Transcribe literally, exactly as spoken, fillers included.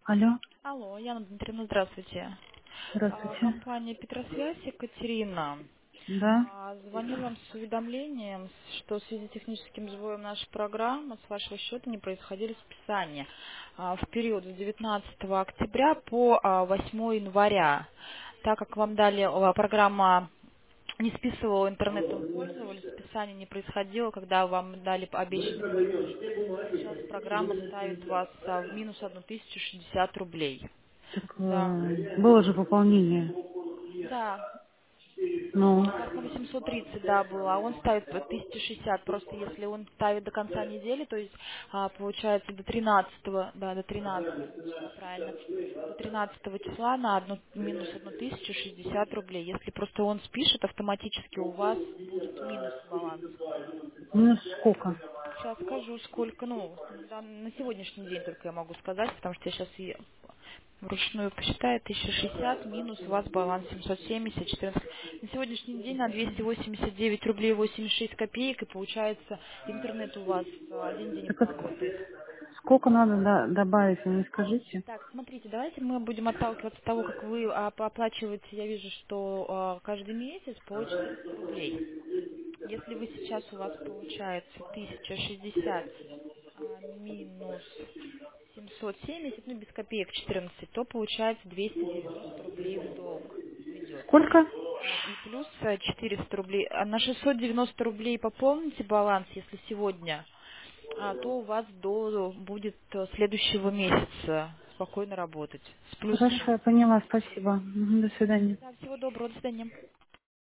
Алло, Алло, Яна Дмитриевна, здравствуйте. А, здравствуйте. Компания Петросвязь, Екатерина. Да, А, Звоню вам с уведомлением, что в связи с техническим сбоем нашей программы с вашего счета не происходили списания а, в период с девятнадцатого октября по а, восьмое января. Так как вам дали а, программа не списывала, интернетом пользовались, списание не происходило, когда вам дали обещанный платеж, то сейчас программа ставит вас а, в минус одну тысячу шестьдесят рублей. так Да. э, было же пополнение. Да, Ну, у вас на восемьсот тридцать, да, было, а он ставит по тысяча шестьдесят. Просто если он ставит до конца недели, то есть а, получается до тринадцатого, да, до тринадцатого, все правильно, до тринадцатого числа на одну, минус одну тысячу шестьдесят рублей. Если просто он спишет, автоматически у вас будет минус баланс. минус сколько? Сейчас скажу, сколько, ну, на, дан- на сегодняшний день только я могу сказать, потому что я сейчас и вручную посчитаю, тысяча шестьдесят минус у вас баланс семьсот семьдесят, четырнадцать. На сегодняшний день на двести восемьдесят девять рублей восемьдесят шесть копеек, и получается интернет у вас а, один день Так это работает. сколько надо до- добавить, вы мне скажите? Так, смотрите, давайте мы будем отталкиваться от того, как вы оп- оплачиваете, я вижу, что а, каждый месяц по четыреста рублей. Если вы сейчас у вас получается тысяча шестьдесят а, минус семьсот семьдесят, ну без копеек четырнадцать, то получается двести девяносто рублей в долг идет. Сколько? А, И плюс а, четыреста рублей. А на шестьсот девяносто рублей пополните баланс, если сегодня, а, то у вас до будет а, следующего месяца спокойно работать с плюсом. Хорошо, я поняла, спасибо. Мгм, до свидания. Да, всего доброго, до свидания.